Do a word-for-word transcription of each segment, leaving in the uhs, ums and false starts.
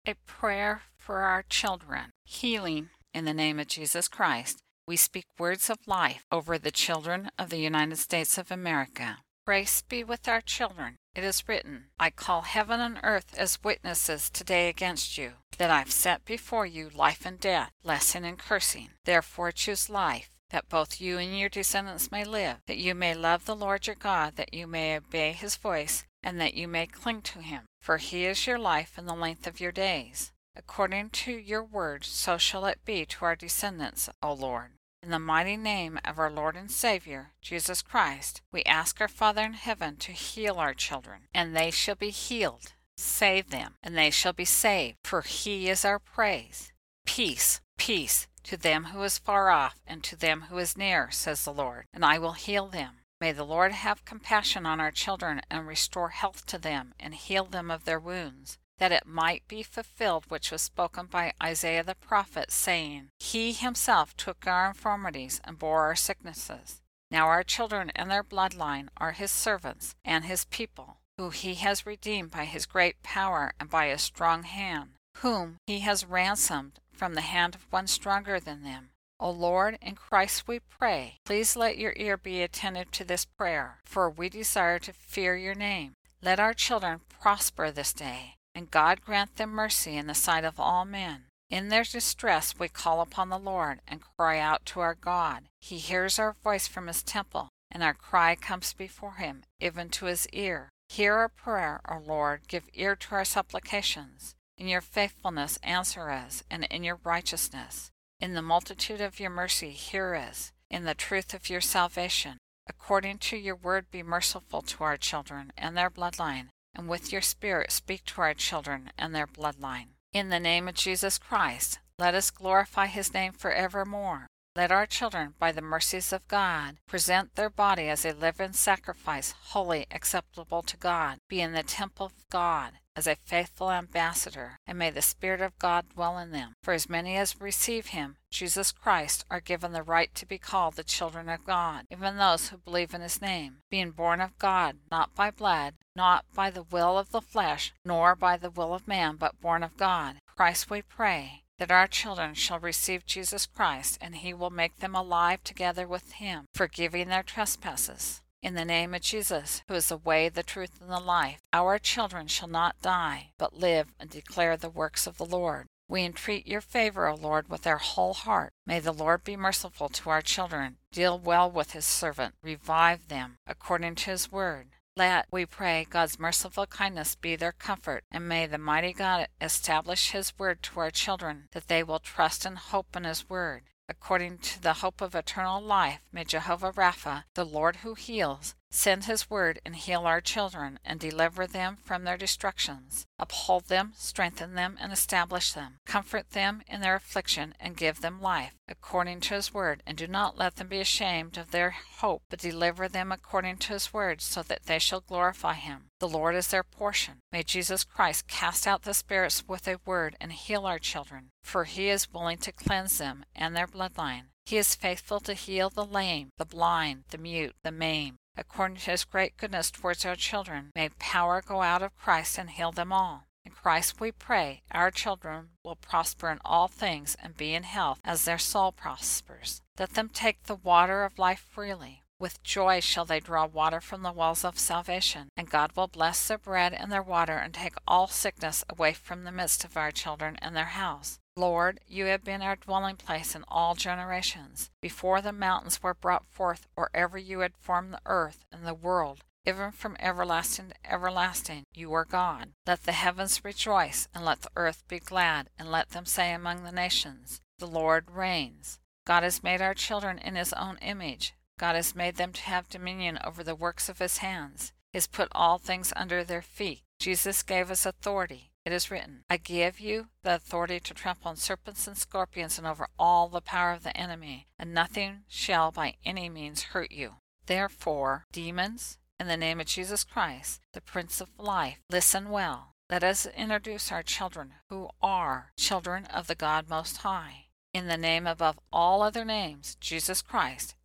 A prayer for our children. Healing in the name of Jesus Christ. We speak words of life over the children of the United States of America. Grace be with our children. It is written, I call heaven and earth as witnesses today against you, that I've set before you life and death, blessing and cursing. Therefore choose life, that both you and your descendants may live, that you may love the Lord your God, that you may obey his voice, and that you may cling to him. For he is your life and the length of your days. According to your word, so shall it be to our descendants, O Lord. In the mighty name of our Lord and Savior, Jesus Christ, we ask our Father in heaven to heal our children, and they shall be healed. Save them, and they shall be saved, for he is our praise. Peace, peace, to them who is far off, and to them who is near, says the Lord, and I will heal them. May the Lord have compassion on our children, and restore health to them, and heal them of their wounds, that it might be fulfilled which was spoken by Isaiah the prophet, saying, He himself took our infirmities and bore our sicknesses. Now our children and their bloodline are his servants and his people, who he has redeemed by his great power and by his strong hand, whom he has ransomed from the hand of one stronger than them. O Lord, in Christ we pray, please let your ear be attentive to this prayer, for we desire to fear your name. Let our children prosper this day, and God grant them mercy in the sight of all men. In their distress we call upon the Lord and cry out to our God. He hears our voice from his temple, and our cry comes before him, even to his ear. Hear our prayer, O Lord, give ear to our supplications. In your faithfulness answer us, and in your righteousness. In the multitude of your mercy hear us, in the truth of your salvation. According to your word be merciful to our children and their bloodline, and with your Spirit speak to our children and their bloodline. In the name of Jesus Christ, let us glorify his name forevermore. Let our children, by the mercies of God, present their body as a living sacrifice, holy, acceptable to God, be in the temple of God, as a faithful ambassador, and may the Spirit of God dwell in them. For as many as receive him, Jesus Christ, are given the right to be called the children of God, even those who believe in his name, being born of God, not by blood, not by the will of the flesh, nor by the will of man, but born of God. Christ we pray, that our children shall receive Jesus Christ, and he will make them alive together with him, forgiving their trespasses. In the name of Jesus, who is the way, the truth, and the life, our children shall not die, but live and declare the works of the Lord. We entreat your favor, O Lord, with our whole heart. May the Lord be merciful to our children, deal well with his servant, revive them, according to his word. Let, we pray, God's merciful kindness be their comfort, and may the mighty God establish his word to our children, that they will trust and hope in his word. According to the hope of eternal life, may Jehovah Rapha, the Lord who heals, send his word and heal our children, and deliver them from their destructions. Uphold them, strengthen them, and establish them. Comfort them in their affliction, and give them life, according to his word, and do not let them be ashamed of their hope, but deliver them according to his word, so that they shall glorify him. The Lord is their portion. May Jesus Christ cast out the spirits with a word and heal our children, for he is willing to cleanse them and their bloodline. He is faithful to heal the lame, the blind, the mute, the maimed. According to his great goodness towards our children, may power go out of Christ and heal them all. In Christ we pray, our children will prosper in all things and be in health as their soul prospers. Let them take the water of life freely. With joy shall they draw water from the wells of salvation, and God will bless their bread and their water, and take all sickness away from the midst of our children and their house. Lord, you have been our dwelling place in all generations. Before the mountains were brought forth, or ever you had formed the earth and the world, even from everlasting to everlasting, you are God. Let the heavens rejoice, and let the earth be glad, and let them say among the nations, the Lord reigns. God has made our children in his own image. God has made them to have dominion over the works of his hands. He has put all things under their feet. Jesus gave us authority. It is written, I give you the authority to trample on serpents and scorpions and over all the power of the enemy, and nothing shall by any means hurt you. Therefore, demons, in the name of Jesus Christ, the Prince of Life, listen well. Let us introduce our children, who are children of the God Most High. In the name above all other names, Jesus Christ,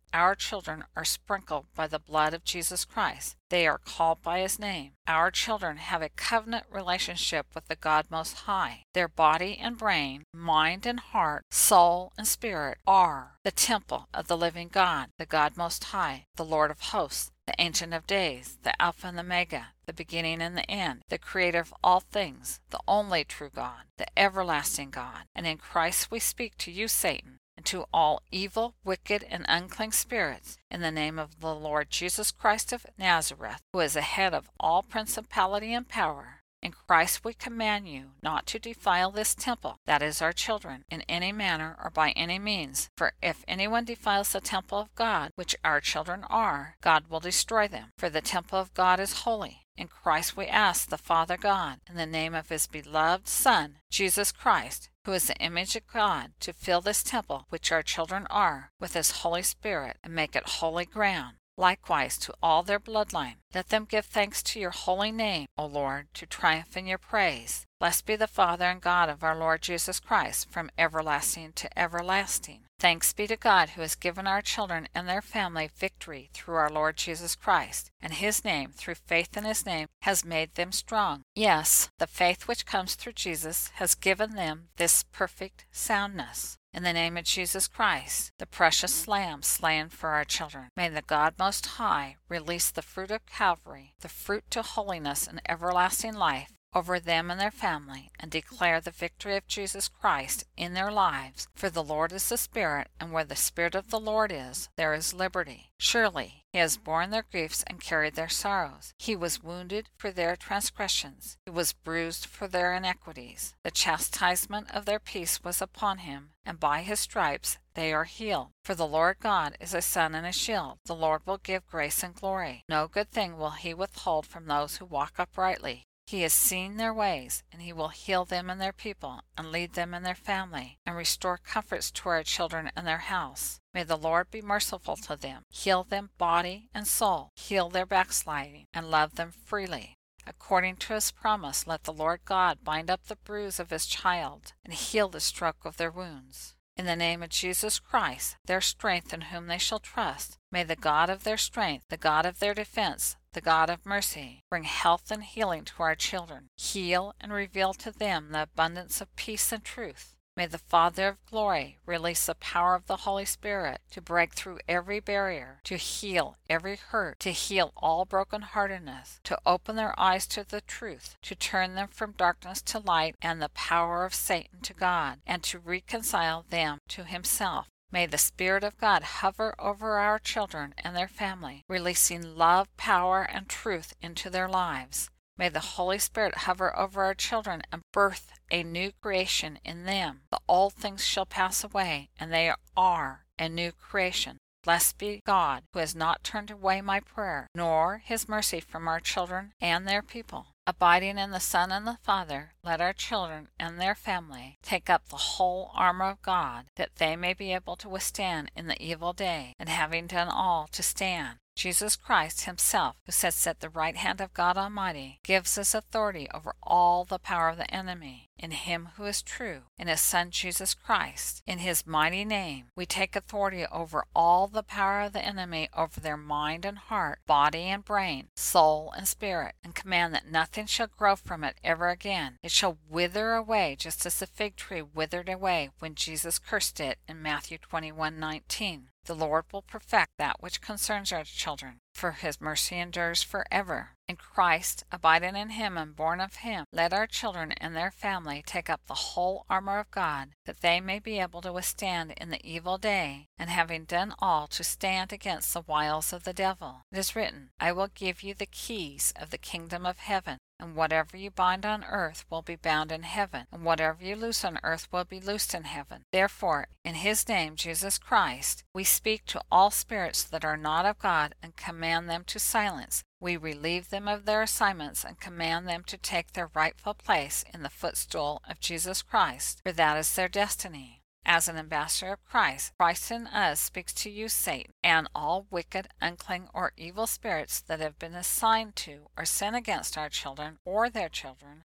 Our children are sprinkled by the blood of Jesus Christ. They are called by His name. Our children have a covenant relationship with the God Most High. Their body and brain, mind and heart, soul and spirit are the temple of the living God, the God Most High, the Lord of hosts, the Ancient of Days, the Alpha and the Omega, the beginning and the end, the Creator of all things, the only true God, the everlasting God. And in Christ we speak to you, Satan, and to all evil, wicked, and unclean spirits, in the name of the Lord Jesus Christ of Nazareth, who is the head of all principality and power. In Christ we command you not to defile this temple, that is our children, in any manner or by any means. For if anyone defiles the temple of God, which our children are, God will destroy them. For the temple of God is holy. In Christ we ask the Father God, in the name of His beloved Son, Jesus Christ, who is the image of God, to fill this temple, which our children are, with His Holy Spirit, and make it holy ground. Likewise to all their bloodline. Let them give thanks to your holy name, O Lord, to triumph in your praise. Blessed be the Father and God of our Lord Jesus Christ, from everlasting to everlasting. Thanks be to God, who has given our children and their family victory through our Lord Jesus Christ, and His name, through faith in His name, has made them strong. Yes, the faith which comes through Jesus has given them this perfect soundness. In the name of Jesus Christ, the precious Lamb slain for our children, may the God Most High release the fruit of Calvary, the fruit to holiness and everlasting life, over them and their family, and declare the victory of Jesus Christ in their lives. For the Lord is the Spirit, and where the Spirit of the Lord is, there is liberty. Surely He has borne their griefs and carried their sorrows. He was wounded for their transgressions. He was bruised for their iniquities. The chastisement of their peace was upon Him, and by His stripes they are healed. For the Lord God is a sun and a shield. The Lord will give grace and glory. No good thing will He withhold from those who walk uprightly. He has seen their ways, and He will heal them and their people, and lead them and their family, and restore comforts to our children and their house. May the Lord be merciful to them, heal them body and soul, heal their backsliding, and love them freely. According to His promise, let the Lord God bind up the bruise of His child, and heal the stroke of their wounds. In the name of Jesus Christ, their strength in whom they shall trust, may the God of their strength, the God of their defense, the God of mercy, bring health and healing to our children. Heal and reveal to them the abundance of peace and truth. May the Father of glory release the power of the Holy Spirit to break through every barrier, to heal every hurt, to heal all brokenheartedness, to open their eyes to the truth, to turn them from darkness to light and the power of Satan to God, and to reconcile them to Himself. May the Spirit of God hover over our children and their family, releasing love, power, and truth into their lives. May the Holy Spirit hover over our children and birth a new creation in them. The old things shall pass away, and they are a new creation. Blessed be God, who has not turned away my prayer, nor His mercy from our children and their people. Abiding in the Son and the Father, let our children and their family take up the whole armor of God, that they may be able to withstand in the evil day, and having done all, to stand. Jesus Christ Himself, who sits at the right hand of God Almighty, gives us authority over all the power of the enemy. In Him who is true, in His Son Jesus Christ, in His mighty name, we take authority over all the power of the enemy, over their mind and heart, body and brain, soul and spirit, and command that nothing shall grow from it ever again. It shall wither away, just as the fig tree withered away when Jesus cursed it in Matthew twenty-one nineteen. The Lord will perfect that which concerns our children, for His mercy endures forever. In Christ, abiding in Him and born of Him, let our children and their family take up the whole armor of God, that they may be able to withstand in the evil day, and having done all, to stand against the wiles of the devil. It is written, I will give you the keys of the kingdom of heaven. And whatever you bind on earth will be bound in heaven, and whatever you loose on earth will be loosed in heaven. Therefore, in His name, Jesus Christ, we speak to all spirits that are not of God and command them to silence. We relieve them of their assignments and command them to take their rightful place in the footstool of Jesus Christ, for that is their destiny. As an ambassador of Christ, Christ in us speaks to you, Satan, and all wicked, unclean, or evil spirits that have been assigned to or sent against our children or their children,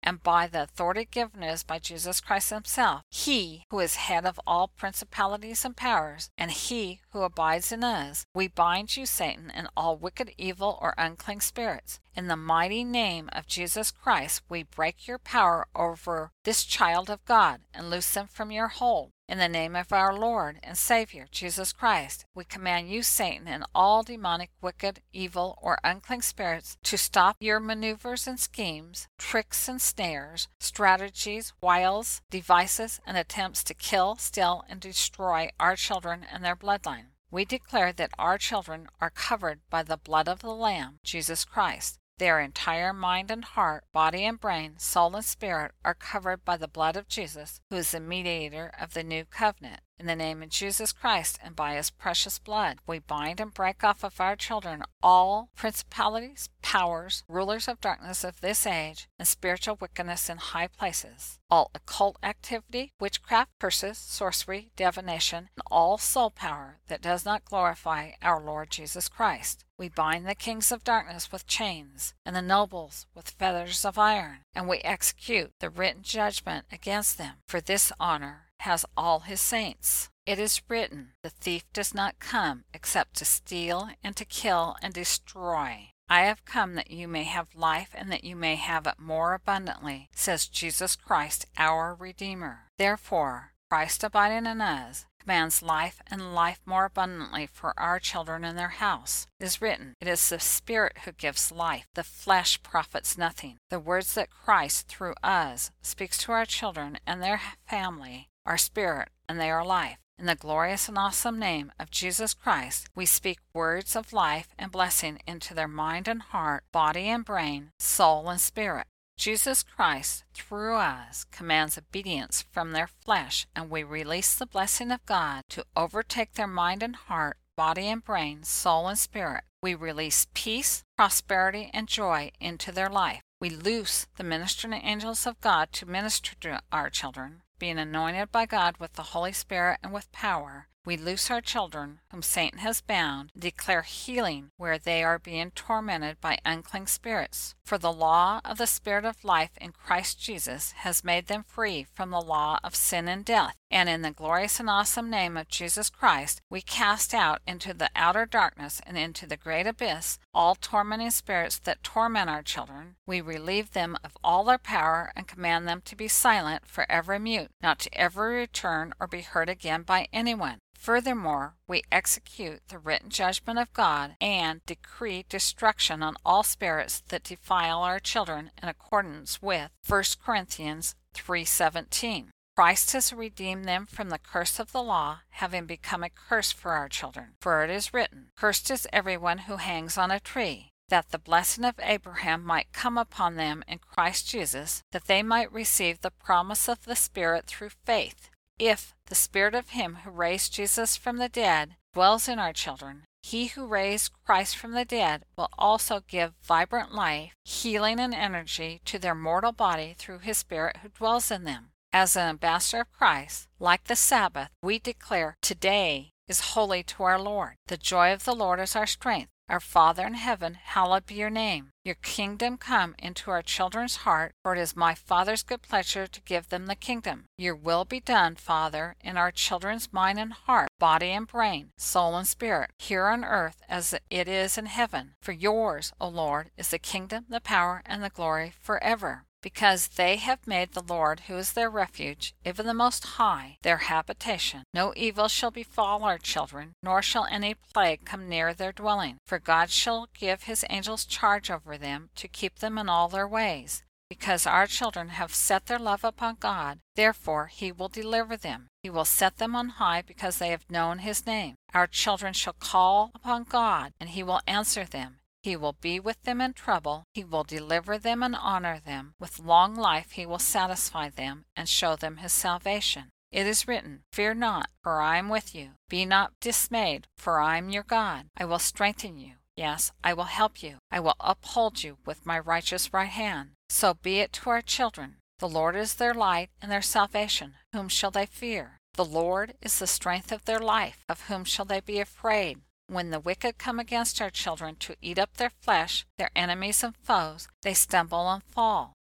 and by the authority given us by Jesus Christ himself, he who is head of all principalities and powers, and he who abides in us, we bind you, Satan, and all wicked, evil, or unclean spirits. In the mighty name of Jesus Christ, we break your power over this child of God and loose them from your hold. In the name of our Lord and Savior, Jesus Christ, we command you, Satan, and all demonic, wicked, evil, or unclean spirits to stop your maneuvers and schemes, tricks and snares, strategies, wiles, devices, and attempts to kill, steal, and destroy our children and their bloodline. We declare that our children are covered by the blood of the Lamb, Jesus Christ. Their entire mind and heart, body and brain, soul and spirit are covered by the blood of Jesus, who is the mediator of the new covenant. In the name of Jesus Christ and by his precious blood, we bind and break off of our children all principalities, powers, rulers of darkness of this age, and spiritual wickedness in high places, all occult activity, witchcraft, curses, sorcery, divination, and all soul power that does not glorify our Lord Jesus Christ. We bind the kings of darkness with chains, and the nobles with fetters of iron, and we execute the written judgment against them, for this honor has all his saints. It is written, the thief does not come except to steal and to kill and destroy. I have come that you may have life and that you may have it more abundantly, says Jesus Christ, our Redeemer. Therefore, Christ abiding in us commands life and life more abundantly for our children and their house. It is written, it is the Spirit who gives life. The flesh profits nothing. The words that Christ, through us, speaks to our children and their family are spirit, and they are life. In the glorious and awesome name of Jesus Christ, we speak words of life and blessing into their mind and heart, body and brain, soul and spirit. Jesus Christ, through us, commands obedience from their flesh, and we release the blessing of God to overtake their mind and heart, body and brain, soul and spirit. We release peace, prosperity, and joy into their life. We loose the ministering angels of God to minister to our children, being anointed by God with the Holy Spirit and with power. We loose our children, whom Satan has bound, and declare healing where they are being tormented by unclean spirits. For the law of the Spirit of life in Christ Jesus has made them free from the law of sin and death. And in the glorious and awesome name of Jesus Christ, we cast out into the outer darkness and into the great abyss all tormenting spirits that torment our children. We relieve them of all their power and command them to be silent, forever mute, not to ever return or be heard again by anyone. Furthermore, we execute the written judgment of God and decree destruction on all spirits that defile our children in accordance with First Corinthians three seventeen. Christ has redeemed them from the curse of the law, having become a curse for our children. For it is written, cursed is everyone who hangs on a tree, that the blessing of Abraham might come upon them in Christ Jesus, that they might receive the promise of the Spirit through faith. If the Spirit of him who raised Jesus from the dead dwells in our children, he who raised Christ from the dead will also give vibrant life, healing, and energy to their mortal body through his Spirit who dwells in them. As an ambassador of Christ, like the Sabbath, we declare, today is holy to our Lord. The joy of the Lord is our strength. Our Father in heaven, hallowed be your name. Your kingdom come into our children's heart, for it is my Father's good pleasure to give them the kingdom. Your will be done, Father, in our children's mind and heart, body and brain, soul and spirit, here on earth as it is in heaven. For yours, O Lord, is the kingdom, the power, and the glory forever. Because they have made the Lord, who is their refuge, even the Most High, their habitation. No evil shall befall our children, nor shall any plague come near their dwelling. For God shall give his angels charge over them, to keep them in all their ways. Because our children have set their love upon God, therefore he will deliver them. He will set them on high, because they have known his name. Our children shall call upon God, and he will answer them. He will be with them in trouble. He will deliver them and honor them. With long life he will satisfy them and show them his salvation. It is written, fear not, for I am with you. Be not dismayed, for I am your God. I will strengthen you. Yes, I will help you. I will uphold you with my righteous right hand. So be it to our children. The Lord is their light and their salvation. Whom shall they fear? The Lord is the strength of their life. Of whom shall they be afraid? When the wicked come against our children to eat up their flesh, their enemies and foes, they stumble and fall.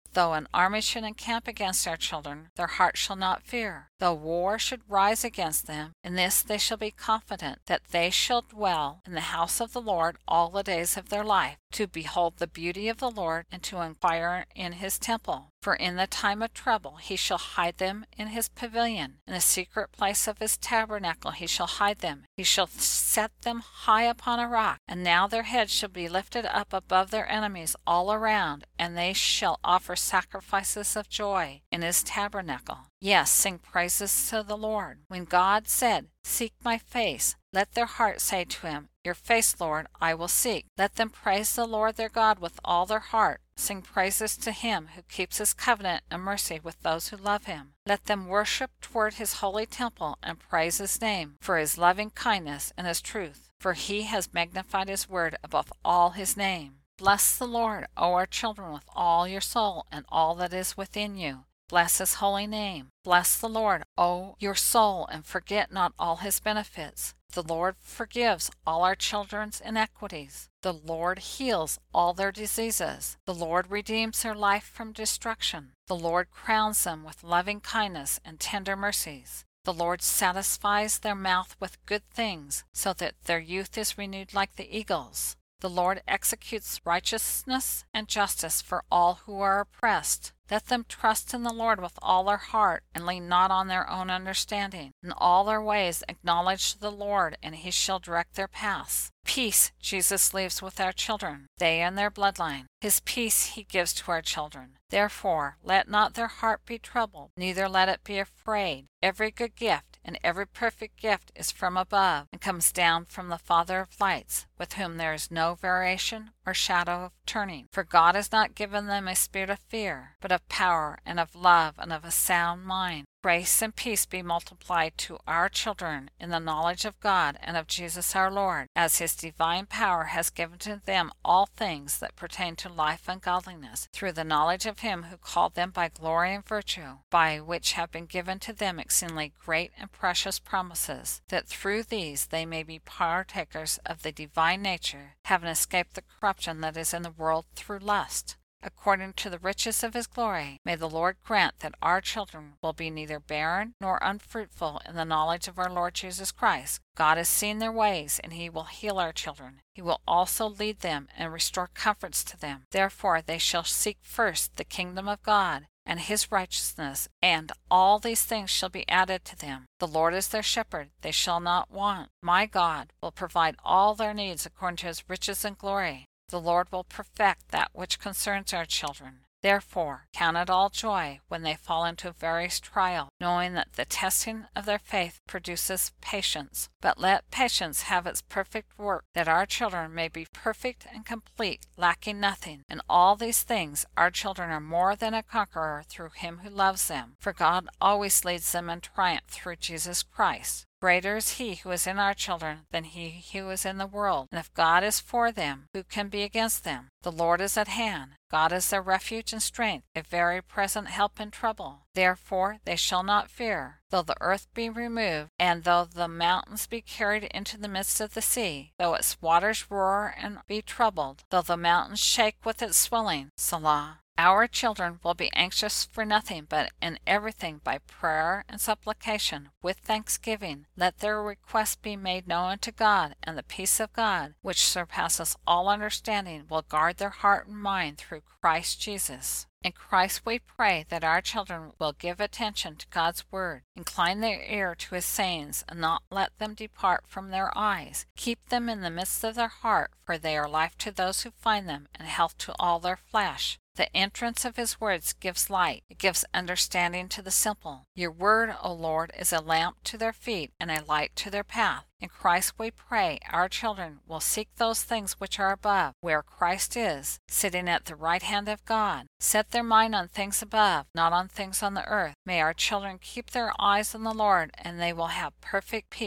Though an army should encamp against our children, their heart shall not fear. Though war should rise against them, in this they shall be confident, that they shall dwell in the house of the Lord all the days of their life, to behold the beauty of the Lord, and to inquire in his temple. For in the time of trouble he shall hide them in his pavilion. In the secret place of his tabernacle he shall hide them. He shall set them high upon a rock. And now their heads shall be lifted up above their enemies all around, and they shall offer sacrifices of joy in his tabernacle. Yes, sing praises to the Lord. When God said, "Seek my face," let their heart say to him, "Your face, Lord, I will seek." Let them praise the Lord their God with all their heart. Sing praises to him who keeps his covenant and mercy with those who love him. Let them worship toward his holy temple and praise his name for his loving kindness and his truth, for he has magnified his word above all his name. Bless the Lord, O our children, with all your soul and all that is within you. Bless his holy name. Bless the Lord, O your soul, and forget not all his benefits. The Lord forgives all our children's iniquities. The Lord heals all their diseases. The Lord redeems their life from destruction. The Lord crowns them with loving kindness and tender mercies. The Lord satisfies their mouth with good things, so that their youth is renewed like the eagles. The Lord executes righteousness and justice for all who are oppressed. Let them trust in the Lord with all their heart, and lean not on their own understanding. In all their ways acknowledge the Lord, and he shall direct their paths. Peace Jesus leaves with our children, they and their bloodline. His peace he gives to our children. Therefore let not their heart be troubled, neither let it be afraid. Every good gift and every perfect gift is from above, and comes down from the Father of lights, with whom there is no variation or shadow of turning. For God has not given them a spirit of fear, but of power and of love and of a sound mind. Grace and peace be multiplied to our children in the knowledge of God and of Jesus our Lord, as his divine power has given to them all things that pertain to life and godliness, through the knowledge of him who called them by glory and virtue, by which have been given to them exceedingly great and precious promises, that through these they may be partakers of the divine nature, having escaped the corruption that is in the world through lust. According to the riches of his glory, may the Lord grant that our children will be neither barren nor unfruitful in the knowledge of our Lord Jesus Christ. God has seen their ways, and he will heal our children. He will also lead them and restore comforts to them. Therefore they shall seek first the kingdom of God and his righteousness, and all these things shall be added to them. The Lord is their shepherd, they shall not want. My God will provide all their needs according to his riches and glory. The Lord will perfect that which concerns our children. Therefore, count it all joy when they fall into various trial, knowing that the testing of their faith produces patience. But let patience have its perfect work, that our children may be perfect and complete, lacking nothing. In all these things our children are more than a conqueror through him who loves them. For God always leads them in triumph through Jesus Christ. Greater is he who is in our children than he who is in the world. And if God is for them, who can be against them? The Lord is at hand. God is their refuge and strength, a very present help in trouble. Therefore they shall not fear, though the earth be removed, and though the mountains be carried into the midst of the sea, though its waters roar and be troubled, though the mountains shake with its swelling. Selah. Our children will be anxious for nothing, but in everything by prayer and supplication, with thanksgiving, let their requests be made known to God, and the peace of God, which surpasses all understanding, will guard their heart and mind through Christ Jesus. In Christ we pray that our children will give attention to God's word, incline their ear to his sayings, and not let them depart from their eyes. Keep them in the midst of their heart, for they are life to those who find them, and health to all their flesh. The entrance of his words gives light. It gives understanding to the simple. Your word, O Lord, is a lamp to their feet and a light to their path. In Christ we pray our children will seek those things which are above, where Christ is, sitting at the right hand of God. Set their mind on things above, not on things on the earth. May our children keep their eyes on the Lord, and they will have perfect peace.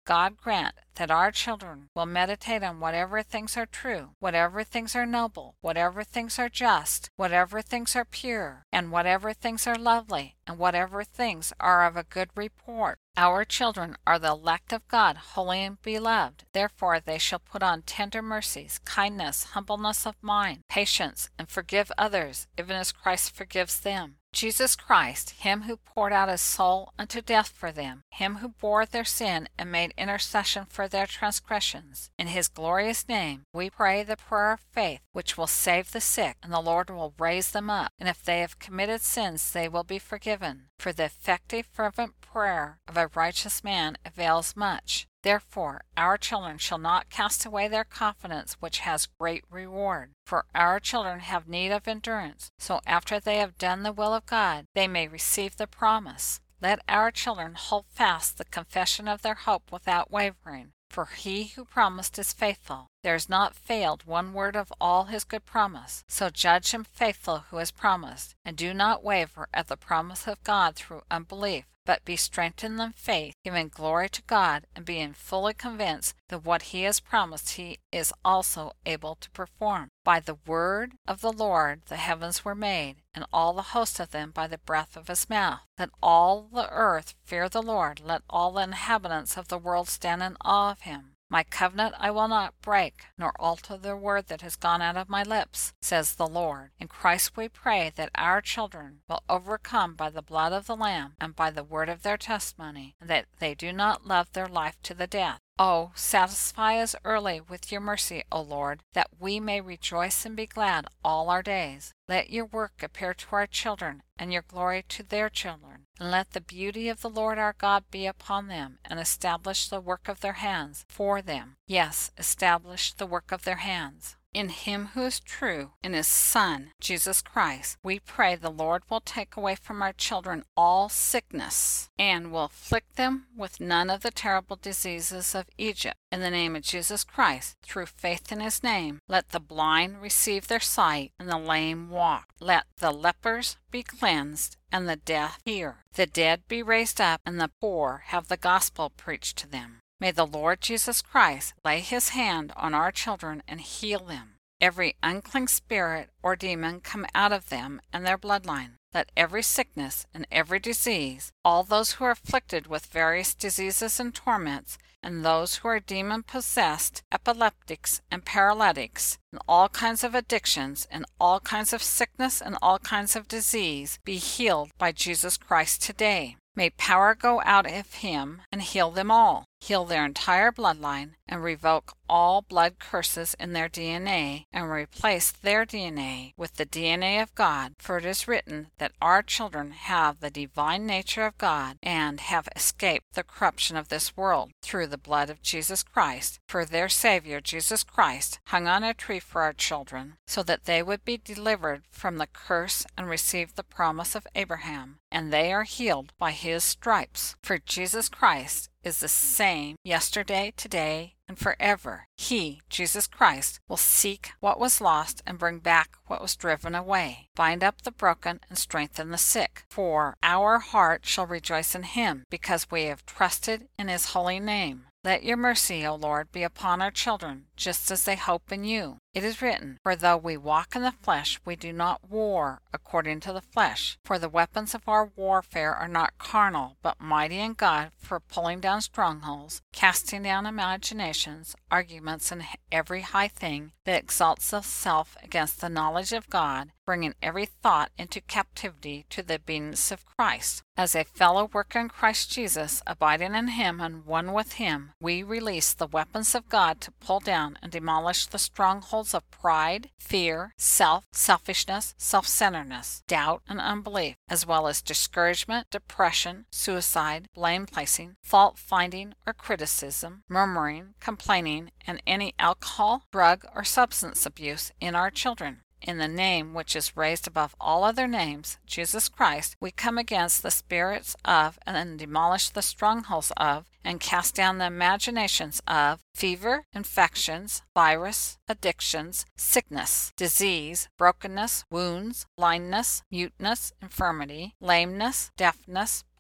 God grant that our children will meditate on whatever things are true, whatever things are noble, whatever things are just, whatever things are pure, and whatever things are lovely, and whatever things are of a good report. Our children are the elect of God, holy and beloved. Therefore they shall put on tender mercies, kindness, humbleness of mind, patience, and forgive others, even as Christ forgives them. Jesus Christ, him who poured out his soul unto death for them, him who bore their sin and made intercession for their transgressions. In his glorious name we pray the prayer of faith, which will save the sick, and the Lord will raise them up. And if they have committed sins, they will be forgiven. For the effective fervent prayer of a righteous man avails much. Therefore our children shall not cast away their confidence, which has great reward. For our children have need of endurance, so after they have done the will of God, they may receive the promise. Let our children hold fast the confession of their hope without wavering. For he who promised is faithful. There has not failed one word of all his good promise. So judge him faithful who has promised, and do not waver at the promise of God through unbelief, but be strengthened in faith, giving glory to God, and being fully convinced that what he has promised he is also able to perform. By the word of the Lord the heavens were made, and all the host of them by the breath of his mouth. Let all the earth fear the Lord. Let all the inhabitants of the world stand in awe of him. My covenant I will not break, nor alter the word that has gone out of my lips, says the Lord. In Christ we pray that our children will overcome by the blood of the Lamb and by the word of their testimony, and that they do not love their life to the death. Oh, satisfy us early with your mercy, O Lord, that we may rejoice and be glad all our days. Let your work appear to our children, and your glory to their children. And let the beauty of the Lord our God be upon them, and establish the work of their hands for them. Yes, establish the work of their hands. In him who is true, in his Son, Jesus Christ, we pray the Lord will take away from our children all sickness, and will afflict them with none of the terrible diseases of Egypt. In the name of Jesus Christ, through faith in his name, let the blind receive their sight, and the lame walk. Let the lepers be cleansed, and the deaf hear. The dead be raised up, and the poor have the gospel preached to them. May the Lord Jesus Christ lay his hand on our children and heal them. Every unclean spirit or demon come out of them and their bloodline. Let every sickness and every disease, all those who are afflicted with various diseases and torments, and those who are demon-possessed, epileptics and paralytics, and all kinds of addictions, and all kinds of sickness and all kinds of disease, be healed by Jesus Christ today. May power go out of him and heal them all. Heal their entire bloodline and revoke all blood curses in their D N A and replace their D N A with the D N A of God. For it is written that our children have the divine nature of God and have escaped the corruption of this world through the blood of Jesus Christ. For their Savior, Jesus Christ, hung on a tree for our children so that they would be delivered from the curse and receive the promise of Abraham. And they are healed by his stripes. For Jesus Christ is the same yesterday, today, and forever. He, Jesus Christ, will seek what was lost and bring back what was driven away, bind up the broken and strengthen the sick. For our heart shall rejoice in him, because we have trusted in his holy name. Let your mercy, O Lord, be upon our children, just as they hope in you. It is written, For though we walk in the flesh, we do not war according to the flesh. For the weapons of our warfare are not carnal, but mighty in God for pulling down strongholds, casting down imaginations, arguments, and every high thing that exalts itself against the knowledge of God, bringing every thought into captivity to the obedience of Christ. As a fellow worker in Christ Jesus, abiding in him and one with him, we release the weapons of God to pull down and demolish the strongholds of pride, fear, self, selfishness, self-centeredness, doubt, and unbelief, as well as discouragement, depression, suicide, blame-placing, fault-finding or criticism, murmuring, complaining, and any alcohol, drug, or substance abuse in our children. In the name which is raised above all other names, Jesus Christ, we come against the spirits of and demolish the strongholds of and cast down the imaginations of fever, infections, virus, addictions, sickness, disease, brokenness, wounds, blindness, muteness, infirmity, lameness, deafness,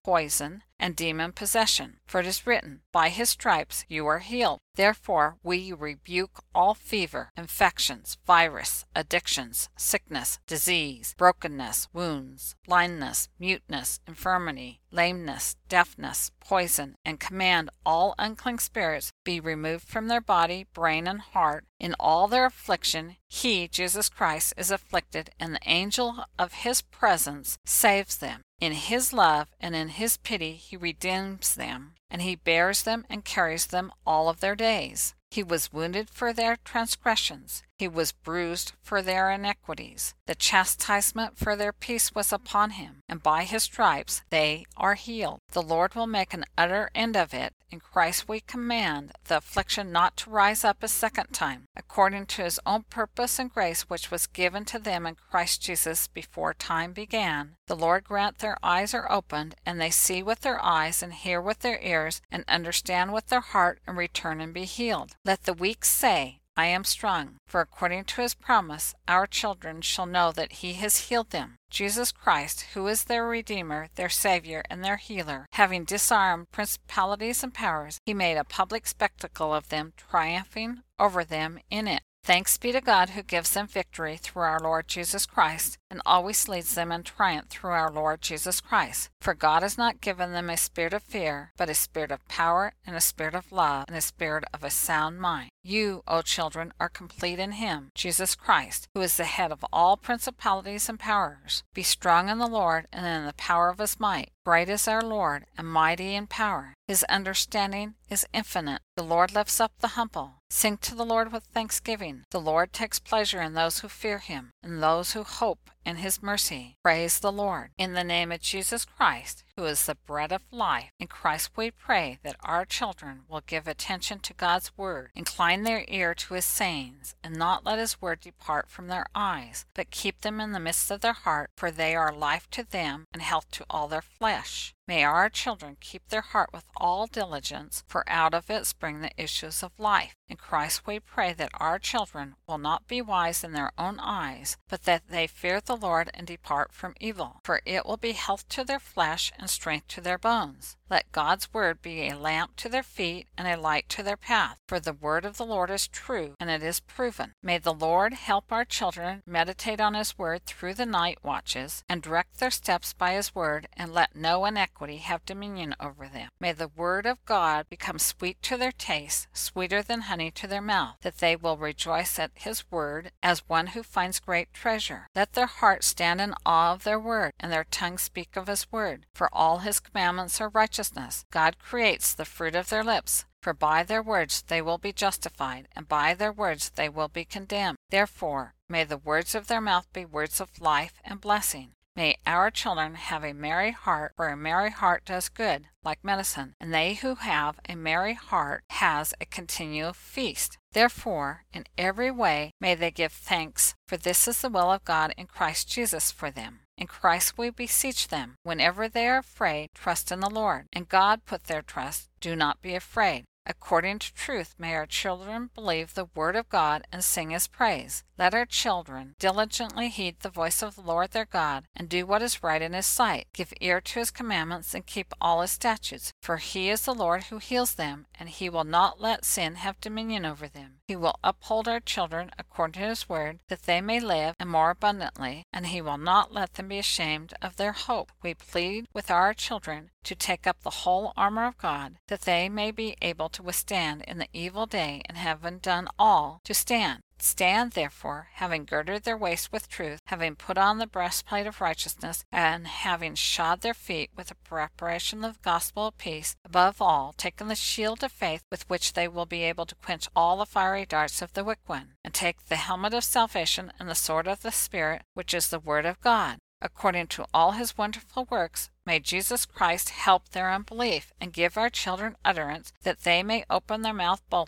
poison, and demon possession. For it is written, By his stripes you are healed. Therefore we rebuke all fever, infections, virus, addictions, sickness, disease, brokenness, wounds, blindness, muteness, infirmity, lameness, deafness, poison, and command all unclean spirits be removed from their body, brain, and heart. In all their affliction, he, Jesus Christ, is afflicted, and the angel of his presence saves them. In his love and in his pity he redeems them, and he bears them and carries them all of their days. He was wounded for their transgressions. He was bruised for their iniquities. The chastisement for their peace was upon him, and by his stripes they are healed. The Lord will make an utter end of it. In Christ we command the affliction not to rise up a second time, according to his own purpose and grace which was given to them in Christ Jesus before time began. The Lord grant their eyes are opened, and they see with their eyes, and hear with their ears, and understand with their heart, and return and be healed. Let the weak say, I am strong, for according to his promise, our children shall know that he has healed them. Jesus Christ, who is their Redeemer, their Savior, and their Healer, having disarmed principalities and powers, he made a public spectacle of them, triumphing over them in it. Thanks be to God who gives them victory through our Lord Jesus Christ, and always leads them in triumph through our Lord Jesus Christ. For God has not given them a spirit of fear, but a spirit of power, and a spirit of love, and a spirit of a sound mind. You, O children, are complete in him, Jesus Christ, who is the head of all principalities and powers. Be strong in the Lord and in the power of his might. Great is our Lord, and mighty in power. His understanding is infinite. The Lord lifts up the humble. Sing to the Lord with thanksgiving. The Lord takes pleasure in those who fear him, and those who hope in his mercy. Praise the Lord. In the name of Jesus Christ, who is the bread of life, in Christ we pray that our children will give attention to God's word, incline their ear to his sayings, and not let his word depart from their eyes, but keep them in the midst of their heart, for they are life to them and health to all their flesh. May our children keep their heart with all diligence, for out of it spring the issues of life. In Christ we pray that our children will not be wise in their own eyes, but that they fear the Lord and depart from evil, for it will be health to their flesh and strength to their bones. Let God's word be a lamp to their feet and a light to their path, for the word of the Lord is true, and it is proven. May the Lord help our children meditate on his word through the night watches, and direct their steps by his word, and let no inequity have dominion over them. May the word of God become sweet to their taste, sweeter than honey to their mouth, that they will rejoice at his word as one who finds great treasure. Let their hearts stand in awe of their word, and their tongue speak of his word, for all his commandments are righteousness. God creates the fruit of their lips, for by their words they will be justified, and by their words they will be condemned. Therefore, may the words of their mouth be words of life and blessing. May our children have a merry heart, for a merry heart does good, like medicine, and they who have a merry heart has a continual feast. Therefore, in every way may they give thanks, for this is the will of God in Christ Jesus for them. In Christ we beseech them, whenever they are afraid, trust in the Lord. In God put their trust, do not be afraid. According to truth, may our children believe the word of God and sing his praise. Let our children diligently heed the voice of the Lord their God, and do what is right in his sight. Give ear to his commandments, and keep all his statutes. For he is the Lord who heals them, and he will not let sin have dominion over them. He will uphold our children according to his word, that they may live, and more abundantly, and he will not let them be ashamed of their hope. We plead with our children to take up the whole armor of God, that they may be able to withstand in the evil day, and having done all, to stand. Stand therefore, having girded their waist with truth, having put on the breastplate of righteousness, and having shod their feet with the preparation of the gospel of peace, above all, taking the shield of faith, with which they will be able to quench all the fiery darts of the wicked one, and take the helmet of salvation and the sword of the Spirit, which is the word of God. According to all his wonderful works, may Jesus Christ help their unbelief, and give our children utterance, that they may open their mouth boldly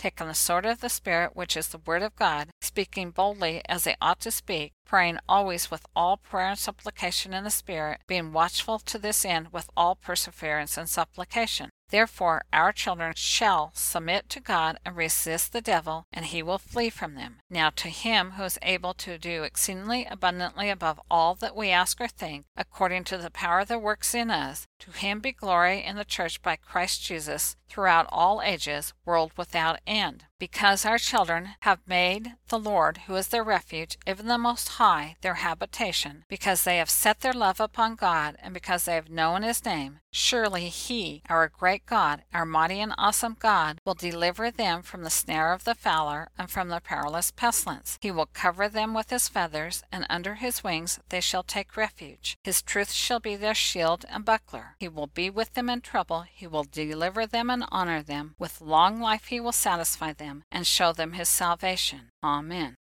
taking the sword of the Spirit, which is the word of God, speaking boldly as they ought to speak, praying always with all prayer and supplication in the Spirit, being watchful to this end with all perseverance and supplication. Therefore our children shall submit to God and resist the devil, and he will flee from them. Now to him who is able to do exceedingly abundantly above all that we ask or think, according to the power that works in us, to him be glory in the church by Christ Jesus throughout all ages, world without end. Because our children have made the Lord, who is their refuge, even the Most High, their habitation, because they have set their love upon God, and because they have known his name, surely he, our great God, our mighty and awesome God, will deliver them from the snare of the fowler and from the perilous pestilence. He will cover them with his feathers, and under his wings they shall take refuge. His truth shall be their shield and buckler. He will be with them in trouble. He will deliver them and honor them. With long life he will satisfy them and show them his salvation. Amen.